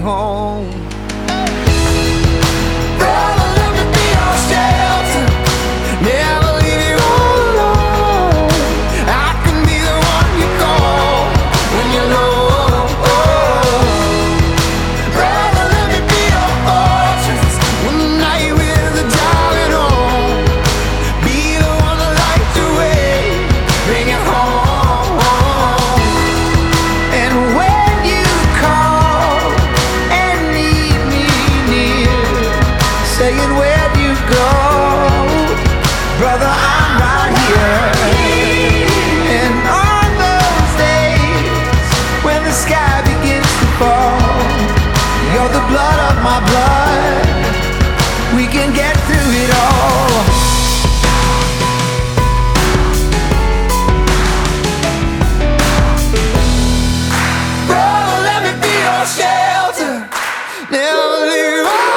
home. Brother, let me be your shelter, never leave you all alone. I can be the one you call when you're low. Brother, let me be your fortress when the night with the darling on. Be the one to light the way, bring it home. And when you call and need me near, saying where'd you go, brother, I'm right here. And on those days when the sky begins to fall, you're the blood of my blood, we can get through it all. Brother, let me be your shelter, never leave you.